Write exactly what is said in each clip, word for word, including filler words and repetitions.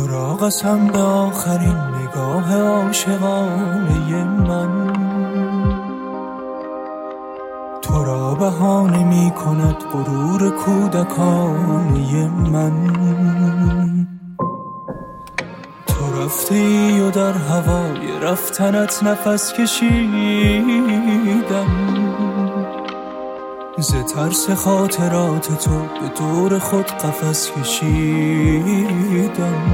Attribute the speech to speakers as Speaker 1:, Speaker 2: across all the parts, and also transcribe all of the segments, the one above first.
Speaker 1: تو را قسم به آخرین نگاه عاشقانه من، تو را بهانه می کند غرور کودکانه من. تو رفتی و در هوای رفتنت نفس کشیدم، ز ترس خاطرات تو به دور خود قفس کشیدم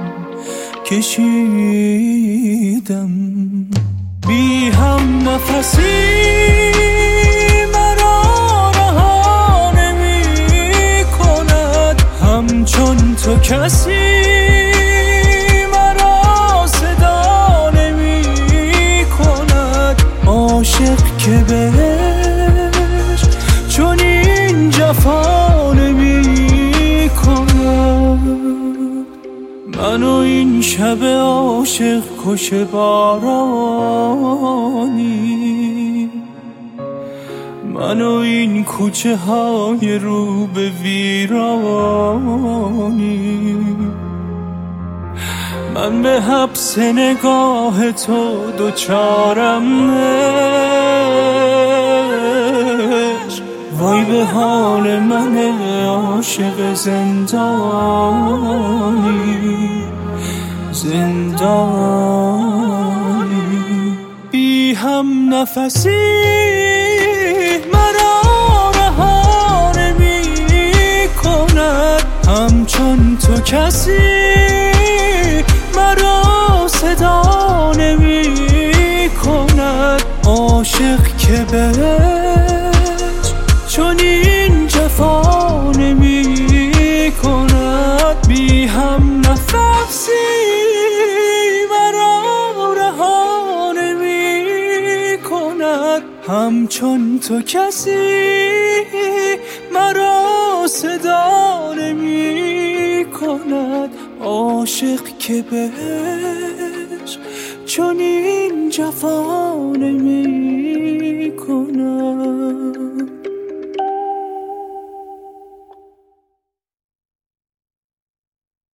Speaker 1: کشیدم. بی هم نفسی مرا رها نمی کند، همچون تو کسی مرا صدا نمی کند. عاشق که بهش چون این جفا نمی کند. من و این شب عاشق کش بارانی، من و این کوچه های رو به ویرانی. من به حبس نگاه تو دوچارم عشق، وای به حال من عاشق زندانی زندانی. بی هم نفسی مرا رها نمی کند، همچون تو کسی مرا صدا نمی کند. عاشق که بهش چون این جفا نمی کند. بی هم نفسی مرا رها نمی کند، همچون تو کسی مرا صدا نمی کند. عاشق که بهش چون این جفا نمی